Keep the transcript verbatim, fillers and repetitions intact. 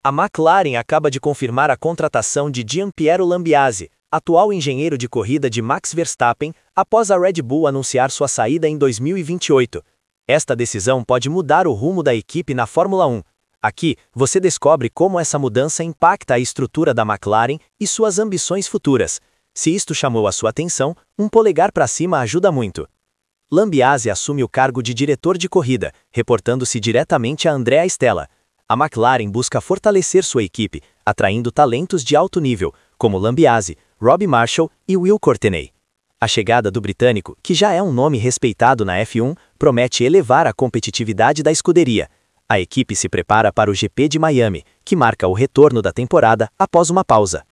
A McLaren acaba de confirmar a contratação de Gianpiero Lambiase, atual engenheiro de corrida de Max Verstappen, após a Red Bull anunciar sua saída em dois mil e vinte e oito. Esta decisão pode mudar o rumo da equipe na Fórmula um. Aqui, você descobre como essa mudança impacta a estrutura da McLaren e suas ambições futuras. Se isto chamou a sua atenção, um polegar para cima ajuda muito. Lambiase assume o cargo de diretor de corrida, reportando-se diretamente a Andrea Stella. A McLaren busca fortalecer sua equipe, atraindo talentos de alto nível, como Lambiase, Robbie Marshall e Will Courtney. A chegada do britânico, que já é um nome respeitado na F um, promete elevar a competitividade da escuderia. A equipe se prepara para o G P de Miami, que marca o retorno da temporada após uma pausa.